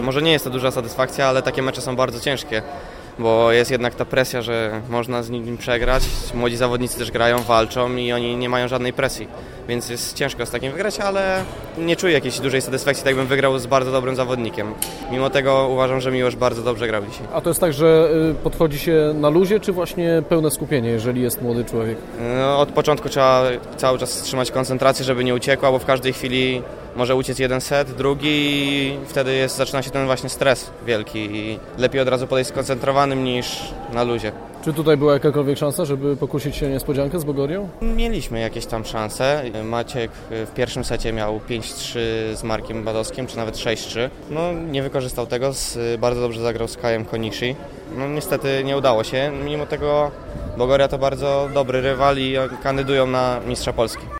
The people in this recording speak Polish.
Może nie jest to duża satysfakcja, ale takie mecze są bardzo ciężkie, bo jest jednak ta presja, że można z nim przegrać. Młodzi zawodnicy też grają, walczą i oni nie mają żadnej presji, więc jest ciężko z takim wygrać, ale nie czuję jakiejś dużej satysfakcji, tak jakbym wygrał z bardzo dobrym zawodnikiem. Mimo tego uważam, że Miłosz bardzo dobrze grał dzisiaj. A to jest tak, że podchodzi się na luzie, czy właśnie pełne skupienie, jeżeli jest młody człowiek? No, od początku trzeba cały czas trzymać koncentrację, żeby nie uciekła, bo w każdej chwili może uciec jeden set, drugi i wtedy zaczyna się ten właśnie stres wielki i lepiej od razu podejść skoncentrowanym niż na luzie. Czy tutaj była jakakolwiek szansa, żeby pokusić się o niespodziankę z Bogorią? Mieliśmy jakieś tam szanse. Maciek w pierwszym secie miał 5-3 z Markiem Badowskim, czy nawet 6-3. No, nie wykorzystał tego, bardzo dobrze zagrał z Kajem Konishi. No, niestety nie udało się, mimo tego Bogoria to bardzo dobry rywal i kandydują na mistrza Polski.